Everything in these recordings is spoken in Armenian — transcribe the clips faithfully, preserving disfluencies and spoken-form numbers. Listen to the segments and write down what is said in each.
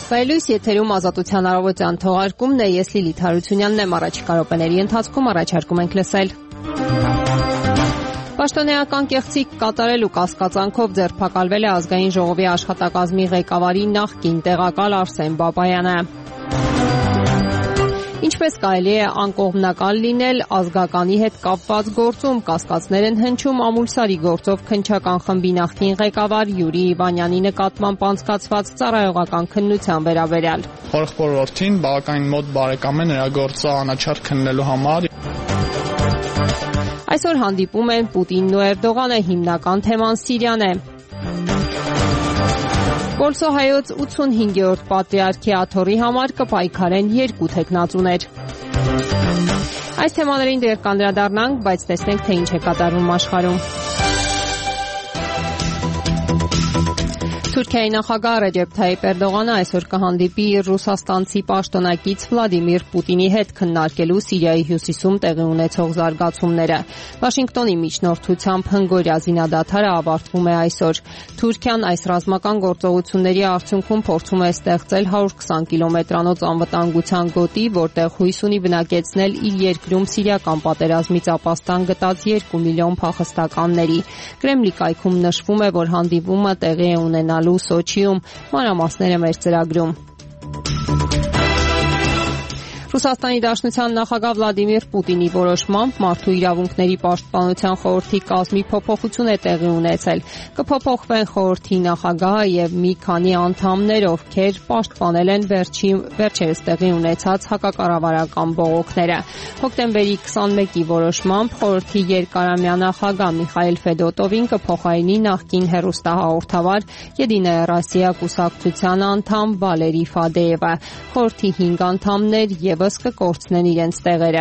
Վայելույս եթերում ազատության առավոտյան թողարկումն է, ես Լիլիթ Հարությունյանն եմ, առաջիկա րոպեների ընթացքում առաջարկում ենք լսել։ Պաշտոնեական կեղծիք կատարելու կասկածանքով ձերբակալվել է Ազգային ժողովի աշխատակազմի ղեկավարի նախկին տեղակալ Արսեն Բաբայանը։ Ինչպես կարելի է անկողմնակալ լինել ազգականի հետ կապված գործում, կասկածներ են հնչում Ամուլսարի գործով քննչական խմբի նախկին ղեկավար Յուրի Իվանյանի նկատմամբ անցկացված ծառայողական քննության վերաբերյալ։ Խորհրդորդին բավականին մոտ բարեկամ է նրա գործը անաչառ քննելու համար։ Այսօր հանդիպում են Պուտինն ու Էրդողանը, հիմնական թեման Սիրիան է։ Պոլսոհայոց ութսունհինգերորդ պատրիարքի աթոռի համար կպայքարեն երկու թեկնածուներ։ Այս թեմաներին դեռ կանդրադառնանք, բայց տեսնենք, թե ինչ է կատարվում աշխարհում։ Թուրքիայի նախագահ Ռեջեփ Թայիփ Էրդողանը այսօր կհանդիպի ռուսաստանցի պաշտոնակից Վլադիմիր Պուտինի հետ քննարկելու Սիրիայի հյուսիսում տեղի ունեցող զարգացումները։ Վաշինգտոնի միջնորդությամբ հնգօրյա զինադադարը ավարտվում է այսօր։ Թուրքիան այս ռազմական գործողությունների արդյունքում փորձում է ստեղծել հարյուր քսան կիլոմետրանոց անվտանգության գոտի, որտեղ հույս ունի բնակեցնել իր երկրում սիրիական պատերազմից ապաստան գտած երկու միլիոն փախստականների։ Կրեմլի կայքում նշվում է, որ հանդիպումը տեղի է ունենալու Սոչիում, մանրամասները մեր ծրագրում։ Ռուսաստանի Դաշնության նախագահ Վլադիմիր Պուտինի որոշմամբ մարդու իրավունքների պաշտպանության խորհրդի կազմի փոփոխություն է տեղի ունեցել։ Կփոփոխվեն խորհրդի նախագահը եւ մի քանի անդամներ, ովքեր պաշտպանել են վերջի վերջերս տեղի ունեցած հակակառավարական բողոքները։ Հոկտեմբերի քսանմեկի որոշմամբ խորհրդի երկարամյա նախագահ Միխայիլ Ֆեդոտովին կփոխարինի նախկին հեռուստահաղորդավար Եդինայա Ռոսիա կուսակցության անդամ Վալերի Ֆադեևը։ Խորհրդի հինգ անդամներ եւս կկորցնեն իրենց տեղերը։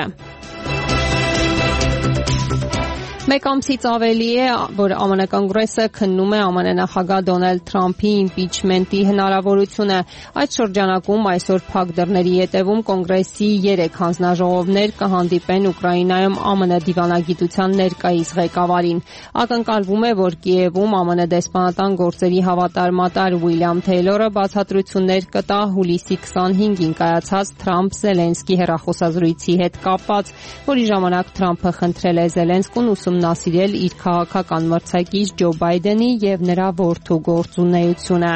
Մեկ ամսից ավելի է, որ ԱՄՆ Կոնգրեսը քննում է ԱՄՆ նախագահ Դոնալդ Թրամփի իմպիչմենտի հնարավորությունը։ Այդ շրջանակում այսօր փակ դռների ետևում Կոնգրեսի երեք հանձնաժողովներ կհանդիպեն Ուկրաինայում ԱՄՆ դիվանագիտության ներկայիս ղեկավարին։ Ակնկալվում է, որ Կիևում ԱՄՆ դեսպանատան գործերի հավատարմատար Ուիլյամ Թեյլորը բացատրություններ կտա հուլիսի քսանհինգին կայացած Թրամփ-Զելենսկի հեռախոսազրույցի հետ կապված, որի ժամանակ Թրամփը խնդրել է Զելենսկուն ուսումնասիրել իր քաղաքական մրցակիչ Ջո Բայդենի եւ նրա որդու գործունեությունը։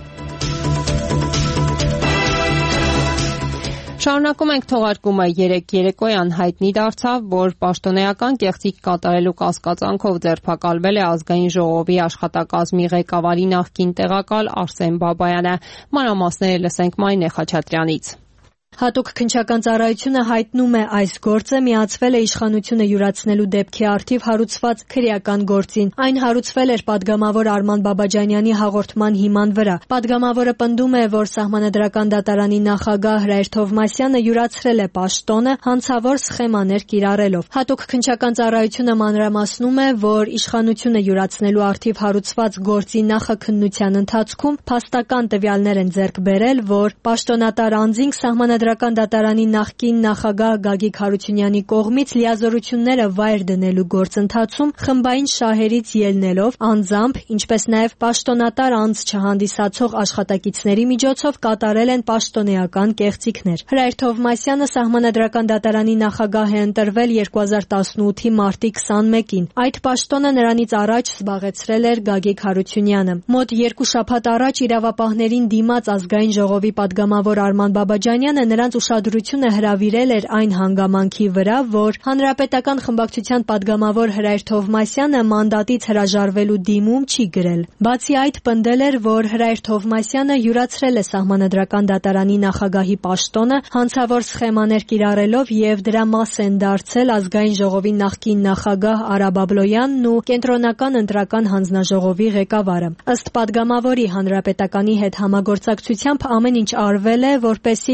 Շարունակում ենք թողարկումը երեկ երեկոյան հայտնի դարձավ, որ պաշտոնեական կեղծիք կատարելու կասկածանքով ձերբակալվել է Ազգային ժողովի աշխատակազմի ղեկավարի նախկին տեղակալ Արսեն Բաբայանը։ Մանրամասները լսենք Մարինե Խաչատրյանից։ Հատուկ քննչական ծառայությունը հայտնում է, այս գործը միացվել է իշխանությունը յուրացնելու դեպքի առթիվ հարուցված քրեական գործին։ Այն հարուցվել էր падգամավոր Արման Բաբաջանյանի հաղորդման հիման վրա։ Падգամավորը պնդում է, որ Սահմանադրական դատարանի նախագահ Հրայր Թովմասյանը յուրացրել է պաշտոնը հանցավոր սխեմաներ կիրառելով։ Հատուկ քննչական ծառայությունը մանրամասնում է, որ իշխանությունը յուրացնելու առթիվ հարուցված գործի նախաքննության ընթացքում փաստական տվյալներ են ձեռք բերել, որ պաշտոնատար անձինք Սահմանադրական դատարանի նախկին նախագահ Գագիկ Հարությունյանի կողմից լիազորությունները վայր դնելու գործընթացում խմբային շահերից ելնելով անձամբ, ինչպես նաև պաշտոնատար անձ չհանդիսացող աշխատակիցների միջոցով կատարել են պաշտոնեական կեղծիքներ։ Հրայր Թովմասյանը Սահմանադրական դատարանի նախագահ է ընտրվել երկու հազար տասնութի մարտի քսանմեկին։ Այդ պաշտոնը նրանից առաջ զբաղեցրել էր Գագիկ Հարությունյանը։ Մոտ երկու շաբաթ առաջ իրավապահներին դիմաց Ազգային ժողովի падգամավոր Արման Բաբաջանյանը նրանց ուշադրությունը հրավիրել էր այն հանգամանքի վրա, որ Հանրապետական խմբակցության падգամավոր Հրայր Թովմասյանը մանդատից հրաժարվելու դիմում չի գրել։ Բացի այդ, պնդել էր, որ Հրայր Թովմասյանը յուրացրել է Սահմանադրական դատարանի նախագահի պաշտոնը հանցավոր սխեմաներ կիրառելով եւ դրա մաս են դարձել Ազգային ժողովի նախկին նախագահ Արա Բաբլոյանն ու Կենտրոնական ընտրական հանձնաժողովի ղեկավարը։ Ըստ падգամավորի, Հանրապետականի հետ համագործակցությամբ ամեն ինչ արվել է, որպեսզի Թովմասյանը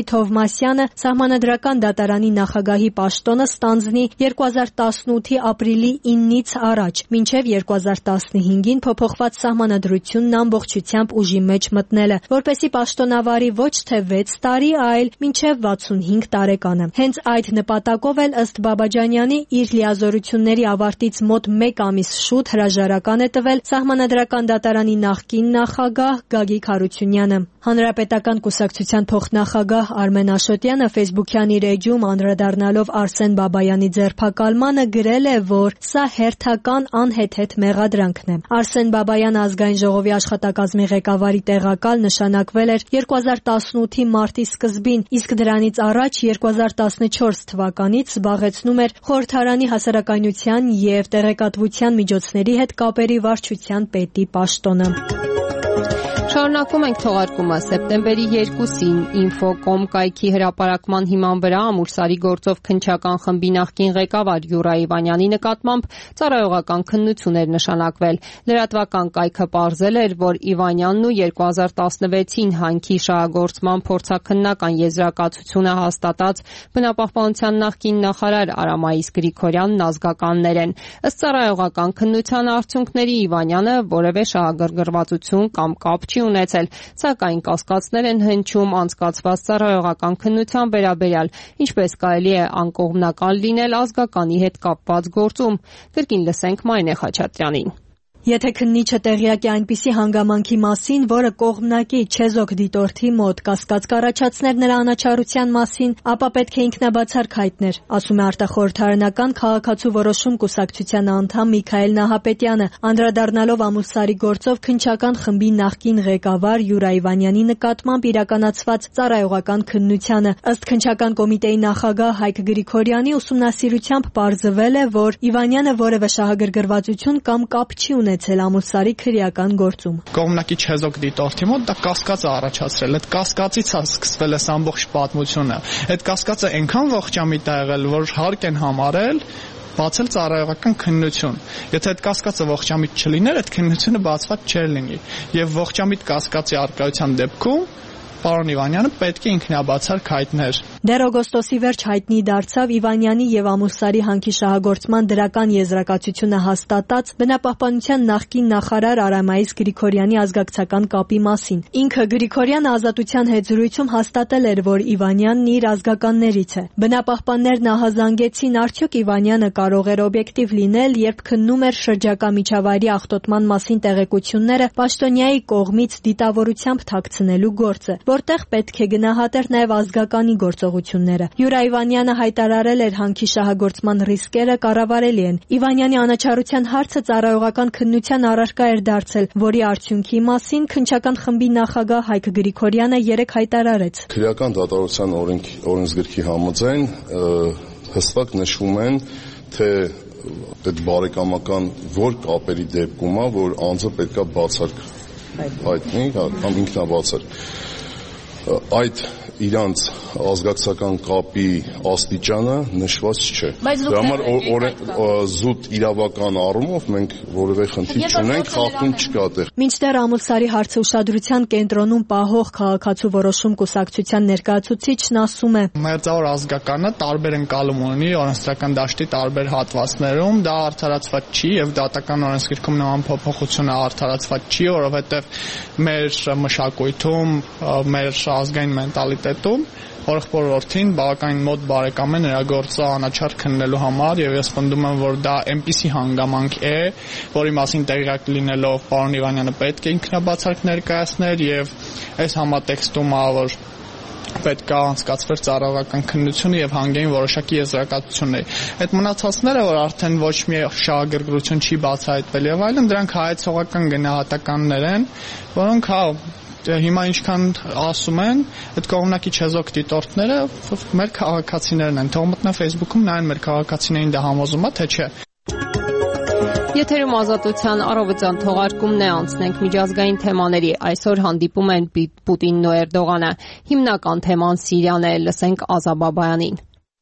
Թովմասյանը Սահմանադրական դատարանի նախագահի պաշտոնը ստանձնի երկու հազար տասնութի ապրիլի իննից առաջ, մինչև երկու հազար տասնհինգին փոփոխված Սահմանադրությունն ամբողջությամբ ուժի մեջ մտնելը, որպեսզի պաշտոնավարի ոչ թե վեց տարի, այլ մինչև վաթսունհինգ տարեկանը։ Հենց այդ նպատակով էլ ըստ Բաբաջանյանի իր լիազորությունների ավարտից մոտ մեկ ամիս շուտ հրաժարական է տվել Սահմանադրական դատարանի նախկին նախագահ Գագիկ Հարությունյանը։ Հանրապետական կուսակցության փոխնախագահ Արմեն Աշոտյանը Facebook-յան իր էջում անդրադառնալով Արսեն Բաբայանի ձերբակալմանը գրել է, որ սա հերթական անհեթեթ մեղադրանքն է։ Արսեն Բաբայանը ազգային ժողովի աշխատակազմի ղեկավարի տեղակալ նշանակվել էր երկու հազար տասնութի մարտի սկզբին, իսկ դրանից առաջ երկու հազար տասնչորս թվականից զբաղեցնում էր Խորհրդարանի հասարակայնության և տեղեկատվության միջոցների հետ կապերի վարչության պետի պաշտոնը։ Շարունակում ենք թողարկումը։ Սեպտեմբերի երկուսին Infocom կայքի հրապարակման հիման վրա Ամուլսարի գործով քննչական խմբի նախկին ղեկավար Յուրա Իվանյանի նկատմամբ ծառայողական քննություն էր նշանակվել։ Լրատվական կայքը պարզել էր, որ Իվանյանն ու երկու հազար տասնվեցին հանքի շահագործման փորձաքննական եզրակացությունը հաստատած բնապահպանության նախկին նախարար Արամայիս Գրիգորյանն ազգականներ են։ Ըստ ծառայողական քննության արդյունքների Իվանյանը որևէ շահագրգռվածություն կամ կապ չի ունեցել, սակայն կասկածներ են հնչում անցկացված ծառայողական քննության վերաբերյալ, ինչպես կարելի է անկողմնակալ լինել ազգականի հետ կապված գործում։ Կրկին լսենք Մարինե Խաչատրյանին։ Եթե քննիչը տեղյակ է այնպիսի հանգամանքի մասին, որը կողմնակի չեզոք դիտորդի մոտ կասկած կառաջացներ նրա անաչառության մասին, ապա պետք է ինքնաբացարկ հայտներ, ասում է արտախորհրդարանական քաղաքացու որոշում կուսակցության անդամ Միքայել Նահապետյանը, անդրադառնալով Ամուլսարի գործով քննչական խմբի նախկին ղեկավար Յուրա Իվանյանի նկատմամբ իրականացված ծառայողական քննությանը։ Ըստ քննչական կոմիտեի նախագահ Հայկ Գրիգորյանի ուսումնասիրությամբ պարզվել է, որ Իվանյանը որևէ շահագրգռվածություն կամ կապ չի ունեցել Ամուլսարի քրեական գործում։ Կողմնակի չեզոք դիտորդի մոտ դա կասկած է առաջացրել։ Այդ կասկածից է սկսվել այս ամբողջ պատմությունը։ Այդ կասկածը այնքան ողջամիտ է եղել, որ հարկ են համարել բացել ծառայողական քննություն։ Եթե այդ կասկածը ողջամիտ չլիներ, այդ քննությունը բացված չէր լինի։ Եվ ողջամիտ կասկածի առկայության դեպքում պարոն Իվանյանը պետք է ինքնաբացարկ հայտներ։ Դեռ օգոստոսի վերջ հայտնի դարձավ Իվանյանի եւ Ամուլսարի հանքի շահագործման դրական եզրակացությունը հաստատած բնապահպանության նախկին նախարար Արամայիս Գրիգորյանի ազգակցական կապի մասին։ Ինքը Գրիգորյանը ազատության հետ զրույցում հաստատել էր, որ Իվանյանն իր ազգականներից է։ Բնապահպաններն ահազանգեցին, արդյոք Իվանյանը կարող էր օբյեկտիվ լինել, երբ քննում էր շրջակա միջավայրի աղտոտման մասին տեղեկությունները պաշտոնյայի կողմից դիտավորությամբ թաքցնելու գործը, որտեղ պետք է գնահատեր նաև ազգականի գործողությունները։ Յուրա Իվանյանը հայտարարել էր հանքի շահագործման ռիսկերը կառավարելի են։ Իվանյանի անաչառության հարցը ծառայողական քննության առարկա էր դարձել, որի արդյունքի մասին քննչական խմբի նախագահ Հայկ Գրիգորյանը երեկ հայտարարեց։ Քրեական դատավարության օրենսգրքի համաձայն հստակ նշվում են, թե այդ բարեկամական որ կապերի դեպքում է, որ անձը պետքա բացարկ հայտնի, կամ ինքնաբացարկ։ Այդ իրանց ազգակցական կապի աստիճանը նշված չէ։ Դրա համար զուտ իրավական առումով մենք որևէ խնդիր չունենք, խախտում չկա տեղ։ Մինչդեռ Ամուլսարի հարցը ուշադրության կենտրոնում պահող քաղաքացու որոշում կուսակցության ներկայացուցիչն ասում է. Մերձավոր ազգականը տարբեր ընկալում ունի օրենսդրական դաշտի տարբեր հատվածներում, դա արդարացված չի եւ դատական օրենսգրքում նման փոփոխությունը արդարացված չի, որովհետեւ մեր մշակույթում, մեր ազգային մենտալիտետում Հորեղբորորդին բավականին մոտ բարեկամ է նրա գործը անաչառ քննելու համար եւ ես պնդում եմ, որ դա այնպիսի հանգամանք է, որի մասին տեղյակ լինելով պարոն Իվանյանը պետք է ինքնաբացարկ ներկայացներ եւ այս համատեքստում ա որ պետք է անցկացվեր ծառայողական քննությունը եւ հանգեին որոշակի եզրակացություններ։ Այդ մնացածները, որ արդեն ոչ մի շահագրգռություն չի բացահայտվել եւ այլն, դրանք հայեցողական գնահատականներ են, որոնք հա հիմա ինչքան ասում են, այդ կողմնակի չեզոք դիտորդները մեր քաղաքացիներն են, թող մտնեն Facebook-ում նայեն մեր քաղաքացիներին դա համոզում է, թե չէ։ Եթերում Ազատության առավոտյան թողարկումն է, անցնենք միջազգային թեմաների։ Այսօր հանդիպում են Պուտինն ու Էրդողանը։ Հիմնական թեման Սիրիան է, լսենք Ազա Բաբայանին։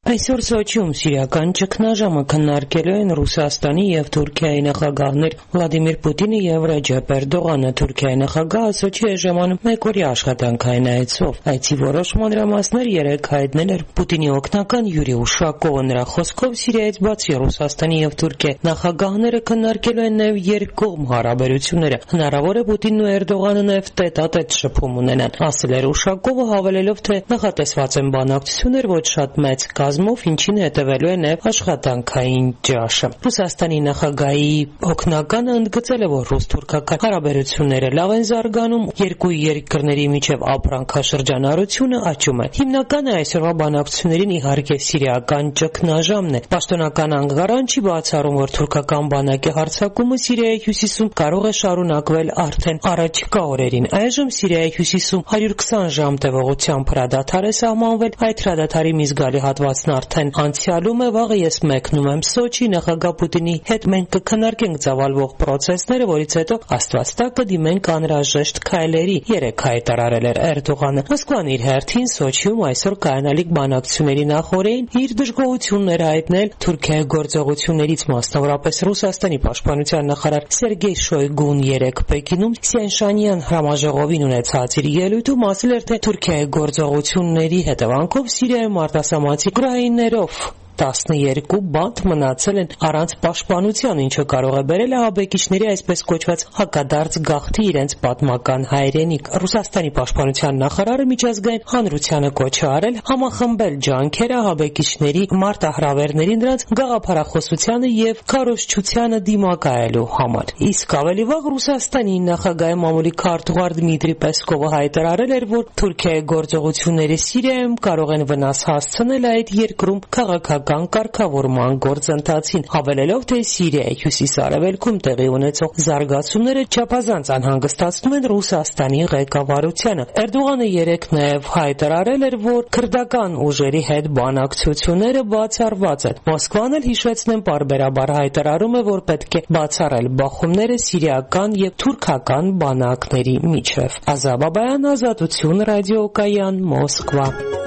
Այսօր Սոչիում սիրիական ճգնաժամը քննարկելու են Ռուսաստանի եւ Թուրքիայի նախագահներ Վլադիմիր Պուտինը եւ Ռեջեփ Էրդողանը։ Թուրքիայի նախագահը Սոչի է ժամանում մեկօրյա աշխատանքային այցով։ Այցի որոշ մանրամասներ երեկ հայտնել էր Պուտինի օգնական Յուրի Ուշակովը։ Նրա խոսքով Սիրիայից բացի Ռուսաստանի եւ Թուրքիայի նախագահները քննարկելու են նաեւ երկկողմ հարաբերությունները։ Հնարավոր է Պուտինն ու Էրդողանը նաեւ տետատետ շփում ունենան, ասել էր Ուշակովը, հավելելով, թե նախատեսված են բանակցություններ ոչ շատ մեծ կազմով, ինչին հետևելու է նաև աշխատանքային ճաշը։ Ռուսաստանի նախագահի օգնականը ընդգծել է, որ ռուս-թուրքական հարաբերությունները լավ են զարգանում, երկու երկրների միջև ապրանքաշրջանառությունը աճում է։ Հիմնականը այսօրվա բանակցություններին իհարկե սիրիական ճգնաժամն է։ Պաշտոնական անգարան չի բացառում, որ թուրքական բանակի հարձակումը Սիրիայի հյուսիսում կարող է շարունակվել արդեն առաջիկա օրերին։ Այժմ Սիրիայի հյուսիսում հարյուր քսան ժամ տևողությամբ հրադադար է սահմանվել, այդ հրադադարի մի զգալի հատվածն արդեն անցյալում է։ Վաղը ես մեկնում եմ Սոչի, նախագահ Պուտինի հետ մենք կքննարկենք ծավալվող պրոցեսները, որից հետո Աստված տա կդիմենք անհրաժեշտ քայլերի, երեք հայտարարել էր Էրդողանը։ Մոսկվան իր հերթին Սոչիում այսօր կայանալիք բանակցությունների նախօրեին իր դժգոհություններ հայտնել Թուրքիայի գործողություններից, մասնավորապես Ռուսաստանի պաշտպանության նախարար Սերգեյ Շոյգուն երեկ Պեկինում Սիենշանյան համաժողովին ունեցած իր ելույթում ասել էր, թե Թուրքիայի գործողությունների հետևանքով Սիրիայում արտասահմանցի ուկրաիներով տասներկու բանտ մնացել են առանց պաշտպանության, ինչը կարող է բերել ահաբեկիչների այսպես կոչված հակադարձ գաղթի իրենց պատմական հայրենիք։ Ռուսաստանի պաշտպանության նախարարը միջազգային հանրությանը կոչ է արել համախմբել ջանքերը ահաբեկիչների մարտահրավերների, նրանց գաղափարախոսությանը եւ քարոզչությանը դիմակայելու համար։ Իսկ ավելի վաղ Ռուսաստանի նախագահի մամուլի քարտուղար Դմիտրի Պեսկովը հայտարարել էր, որ Թուրքիայի գործողությունները Սիրիայում կարող են վնաս հասցնել այդ երկրում քաղաքական կարգավորման գործընթացին, հավելելով, թե Սիրիայի հյուսիս-արևելքում տեղի ունեցող զարգացումները չափազանց անհանգստացնում են Ռուսաստանի ղեկավարությանը։ Էրդողանը երեկ նաև հայտարարել էր, որ քրդական ուժերի հետ բանակցությունները բացառված են։ Մոսկվան էլ, հիշեցնեմ, պարբերաբար հայտարարում է, որ պետք է բացառել բախումները սիրիական եւ թուրքական բանակների միջև։ Ազա Բաբայան, Ազատություն, ռադիոկայան, Մոսկվա։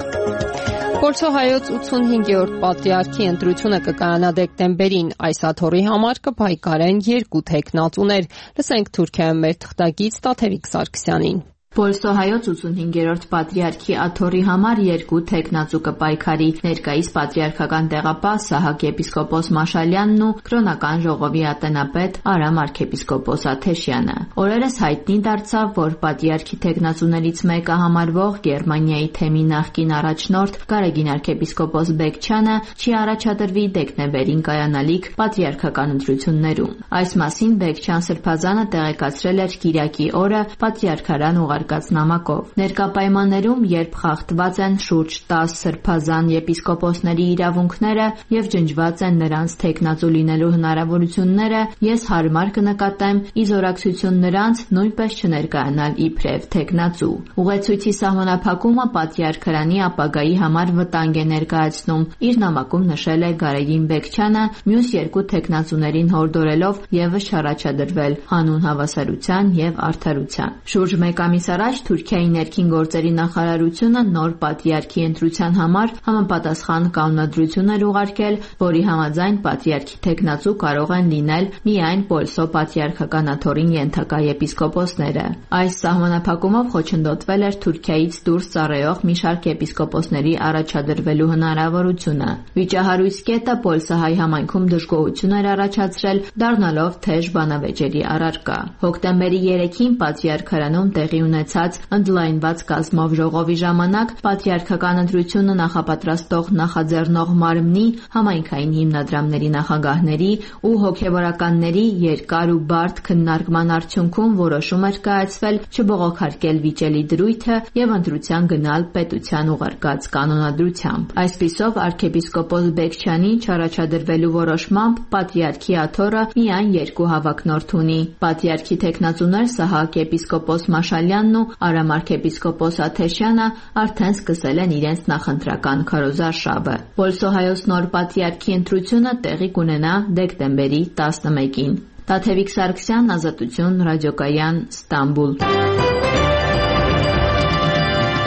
Պոլսոհայոց ութսունհինգերորդ պատրիարքի ընտրությունը կկայանա դեկտեմբերին։ Այս աթոռի համար կփայկարեն երկու թեկնածուներ։ Լսենք Թուրքիայում մեր թղթակից Տաթևիկ Սարգսյանին։ Պոլսոհայոց ութսունհինգերորդ պատրիարքի աթոռի համար երկու թեկնածու կպայքարի՝ ներկայիս պատրիարքական տեղապահ Սահակ եպիսկոպոս Մաշալյանն ու կրոնական ժողովի ատենապետ Արամ arczepiskopos Աթեշյանը։ Օրերս հայտնի դարձավ, որ պատրիարքի թեկնածուներից մեկը համարվող Գերմանիայի թեմի նախկին առաջնորդ Գարեգին arczepiskopos Բեկչյանը չի առաջադրվի դեկտեմբերին կայանալիք պատրիարքական ընտրություններում։ Այս մասին Բեկչյան Սրբազանը տեղեկացրել էր Կիրակի օրը պատրիարքարան ուղարկած նամակով։ Ներկա պայմաններում, երբ խախտված են շուրջ տասը սրբազան եպիսկոպոսների իրավունքները եւ ջնջված են նրանց թեկնածու լինելու հնարավորությունները, ես հարմար կնկատեմ ի զորակցություն նրանց նույնպես չներկայանալ իբրև թեկնածու։ Ուղեցույցի սահմանափակումը պատրիարքարանի ապագայի համար վտանգ է ներկայացնում, իր նամակում նշել է Գարեգին Բեկչյանը, մյուս երկու թեկնածուներին հորդորելով եւս չառաջադրվել հանուն հավասարության եւ արդարության։ Շուրջ մեկ ամիս առաջ Թուրքիայի ներքին գործերի նախարարությունը նոր պատրիարքի ընտրության համար համապատասխան կանոնադրություն էր ուղարկել, որի համաձայն պատրիարքի թեկնածու կարող են լինել միայն Պոլսո պատրիարքական աթոռին ենթակա եպիսկոպոսները։ Այս սահմանափակումով խոչընդոտվել էր Թուրքիայից դուրս ծառայող մի շարք եպիսկոպոսների առաջադրվելու հնարավորությունը։ Վիճահարույց կետը Պոլսահայ համայնքում դժգոհություն էր առաջացրել, դառնալով թեժ բանավեճերի առարկա։ Հոկտեմբերի երեքին պատրիարքարանում տեղի ունեցած ընդլայնված կազմով ժողովի ժամանակ պատրիարքական ընտրությունը նախապատրաստող նախաձեռնող մարմնի, համայնքային հիմնադրամների նախագահների ու հոգևորականների երկար ու բարդ քննարկման արդյունքում որոշում էր կայացվել չբողոքարկել վիճելի դրույթը եւ ընտրության գնալ պետության ուղարկած կանոնադրությամբ։ Այսպիսով arczepiskopos Բեկչյանի չառաջադրվելու որոշմամբ պատրիարքի աթոռը միայն երկու հավակնորդ ունի։ Պատրիարքի թեկնածուներ Սահակ եպիսկոպոս Մաշալյանն ու Արամ arczepiskopos Աթեշյանը արդեն սկսել են իրենց նախընտրական քարոզարշավը։ Պոլսոհայոց նոր պատրիարքի ընտրությունը տեղի կունենա դեկտեմբերի տասնմեկին։ Տաթևիկ Սարգսյան, Ազատություն, ռադիոկայան, Ստամբուլ։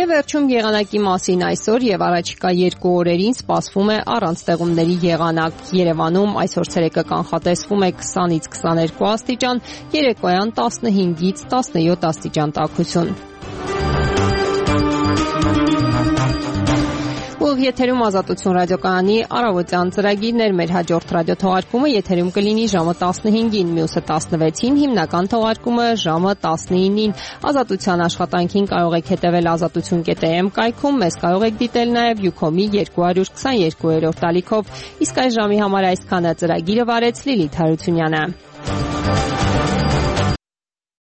Եվ վերջում եղանակի մասին այսօր եւ առաջիկա երկու օրերին սպասվում է առանց ձեղումների եղանակ։ Երևանում այսօր ցերեկը կանխատեսվում է քսանից քսաներկու աստիճան, երեկոյան տասնհինգից տասնյոթ աստիճան տաքություն։ Եթերում Ազատություն ռադիոկայանի առավոտյան ծրագիրներ, մեր հաջորդ ռադիոթողարկումը եթերում կլինի ժամը տասնհինգին, մյուսը տասնվեցին, հիմնական թողարկումը ժամը տասնինին։ Ազատության աշխատանքին կարող եք հետևել ազատություն կետ է էմ կայքում, մեզ կարող եք դիտել նաև Յուքոմի երկու քսաներկու ալիքով։ Իսկ այս ժամի համար այսքանը։ Ծրագիրը վարեց Լիլիթ Հարությունյանը։